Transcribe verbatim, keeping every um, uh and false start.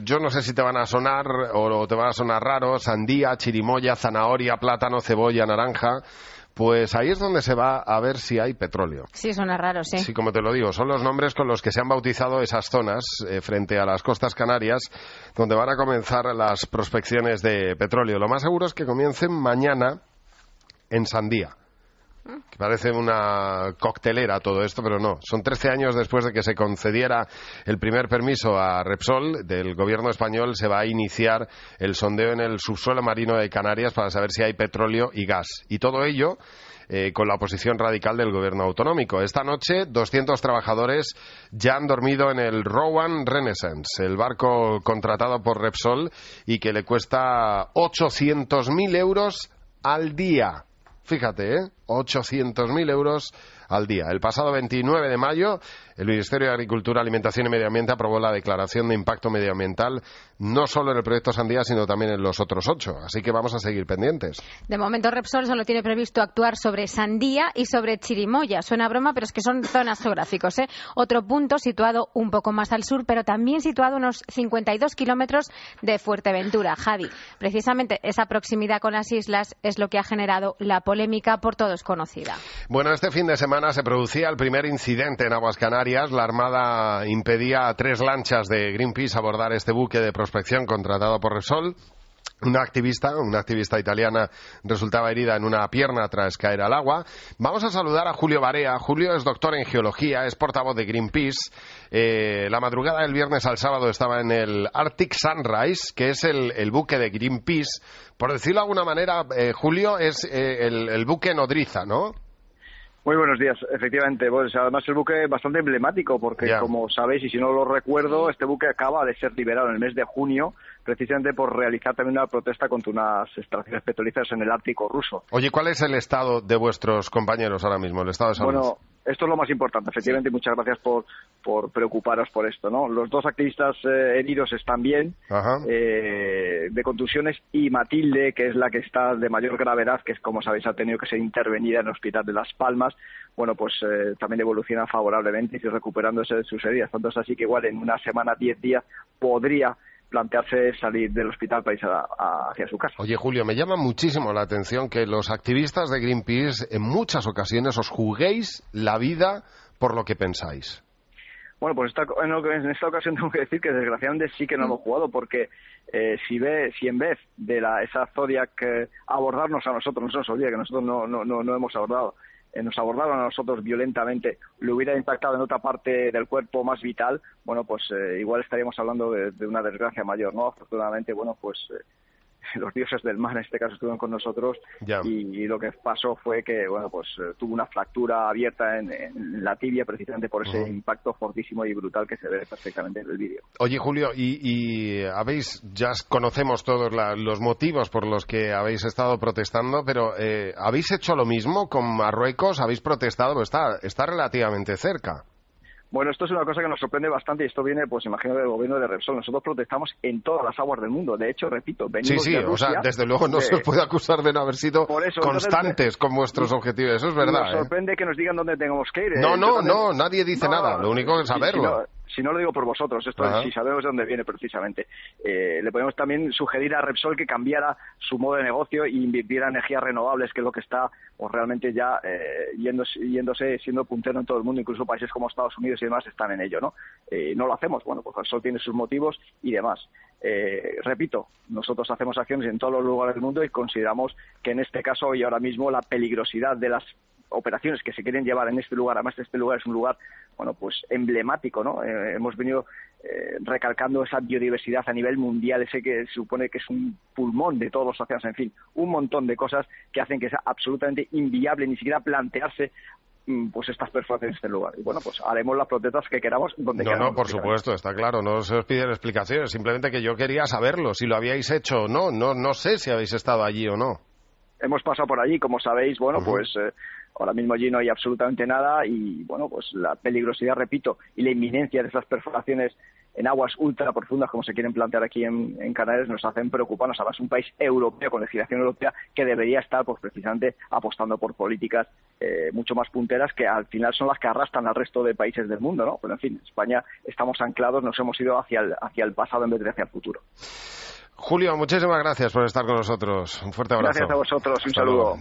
yo no sé si te van a sonar o te van a sonar raros: sandía, chirimoya, zanahoria, plátano, cebolla, naranja. Pues ahí es donde se va a ver si hay petróleo. Sí, suena raro, sí. Sí, como te lo digo, son los nombres con los que se han bautizado esas zonas eh, frente a las costas canarias, donde van a comenzar las prospecciones de petróleo. Lo más seguro es que comiencen mañana en Sandía. Que parece una coctelera todo esto, pero no. Son trece años después de que se concediera el primer permiso a Repsol del gobierno español. Se va a iniciar el sondeo en el subsuelo marino de Canarias para saber si hay petróleo y gas. Y todo ello eh, con la oposición radical del gobierno autonómico. Esta noche, doscientos trabajadores ya han dormido en el Rowan Renaissance, el barco contratado por Repsol y que le cuesta ochocientos mil euros al día. Fíjate, ¿eh? ochocientos mil euros al día. El pasado veintinueve de mayo, el Ministerio de Agricultura, Alimentación y Medio Ambiente aprobó la declaración de impacto medioambiental, no solo en el proyecto Sandía, sino también en los otros ocho. Así que vamos a seguir pendientes. De momento, Repsol solo tiene previsto actuar sobre Sandía y sobre Chirimoya. Suena broma, pero es que son zonas geográficas, ¿eh? Otro punto situado un poco más al sur, pero también situado a unos cincuenta y dos kilómetros de Fuerteventura. Javi, precisamente esa proximidad con las islas es lo que ha generado la polémica por todos conocida. Bueno, este fin de semana se producía el primer incidente en aguas Canarias. La Armada impedía a tres lanchas de Greenpeace abordar este buque de prospección contratado por Repsol. Una activista, una activista italiana resultaba herida en una pierna tras caer al agua. Vamos a saludar a Julio Barea. Julio es doctor en geología, es portavoz de Greenpeace. Eh, la madrugada del viernes al sábado estaba en el Arctic Sunrise, que es el, el buque de Greenpeace. Por decirlo de alguna manera, eh, Julio, es eh, el, el buque nodriza, ¿no? Muy buenos días, efectivamente. Pues además el buque es bastante emblemático porque, yeah. como sabéis, y si no lo recuerdo, este buque acaba de ser liberado en el mes de junio, precisamente por realizar también una protesta contra unas extracciones petrolíferas en el Ártico ruso. Oye, ¿cuál es el estado de vuestros compañeros ahora mismo, el estado de salud? Bueno, esto es lo más importante, efectivamente, y muchas gracias por, por preocuparos por esto, ¿no? Los dos activistas eh, heridos están bien, eh, de contusiones, y Matilde, que es la que está de mayor gravedad, que es, como sabéis, ha tenido que ser intervenida en el Hospital de Las Palmas, bueno, pues eh, también evoluciona favorablemente y sigue recuperándose de sus heridas. Tanto es así que igual en una semana, diez días, podría plantearse salir del hospital para irse a, a, hacia su casa. Oye, Julio, me llama muchísimo la atención que los activistas de Greenpeace en muchas ocasiones os juguéis la vida por lo que pensáis. Bueno, pues esta, en esta ocasión tengo que decir que desgraciadamente sí que no hemos jugado, porque eh, si ve, si en vez de la, esa Zodiac eh, abordarnos a nosotros, no se nos olvida que nosotros no, no, no, no hemos abordado, eh, nos abordaron a nosotros violentamente, le hubiera impactado en otra parte del cuerpo más vital, bueno, pues eh, igual estaríamos hablando de, de una desgracia mayor, ¿no? Afortunadamente, bueno, pues eh, los dioses del mar en este caso estuvieron con nosotros y, y lo que pasó fue que, bueno, pues eh, tuvo una fractura abierta en, en la tibia precisamente por ese uh-huh. impacto fortísimo y brutal que se ve perfectamente en el vídeo. Oye, Julio, y, y habéis, ya conocemos todos la, los motivos por los que habéis estado protestando, pero eh, ¿habéis hecho lo mismo con Marruecos? ¿Habéis protestado? Pues está, está relativamente cerca. Bueno, esto es una cosa que nos sorprende bastante y esto viene, pues imagino, del gobierno de Repsol. Nosotros protestamos en todas las aguas del mundo. De hecho, repito, venimos sí, sí, de Rusia. O sea, desde luego no de... se os puede acusar de no haber sido eso, constantes entonces, con vuestros objetivos. Eso es verdad. Nos sorprende ¿eh? que nos digan dónde tenemos que ir. No, ¿eh? no, Entonces, no, nadie dice no, nada. Lo único es saberlo. Si, si, no, si no lo digo por vosotros, esto Ajá. es, si sabemos de dónde viene precisamente. Eh, le podemos también sugerir a Repsol que cambiara su modo de negocio y invirtiera en energías renovables, que es lo que está pues, realmente ya eh, yéndose, yéndose, siendo puntero en todo el mundo. Incluso países como Estados Unidos y demás están en ello, ¿no? Eh, no lo hacemos, bueno, pues Repsol tiene sus motivos y demás. Eh, repito, nosotros hacemos acciones en todos los lugares del mundo y consideramos que en este caso y ahora mismo la peligrosidad de las operaciones que se quieren llevar en este lugar, además este lugar es un lugar, bueno, pues emblemático, ¿no? Eh, hemos venido eh, recalcando esa biodiversidad a nivel mundial, ese que se supone que es un pulmón de todos los océanos, en fin, un montón de cosas que hacen que sea absolutamente inviable ni siquiera plantearse pues estas perforaciones en este lugar. Y bueno, pues haremos las protestas que queramos donde no, queramos. No, por supuesto, está claro, no se os piden explicaciones, simplemente que yo quería saberlo, si lo habíais hecho o no, no, no sé si habéis estado allí o no. Hemos pasado por allí, como sabéis, bueno, uh-huh. pues eh, ahora mismo allí no hay absolutamente nada y, bueno, pues la peligrosidad, repito, y la inminencia de esas perforaciones en aguas ultra profundas, como se quieren plantear aquí en, en Canarias, nos hacen preocuparnos. Además, un país europeo, con legislación europea, que debería estar pues precisamente apostando por políticas eh, mucho más punteras, que al final son las que arrastran al resto de países del mundo, ¿no? Pero en fin, España estamos anclados, nos hemos ido hacia el, hacia el pasado en vez de hacia el futuro. Julio, muchísimas gracias por estar con nosotros. Un fuerte abrazo. Gracias a vosotros, un Hasta saludo. luego.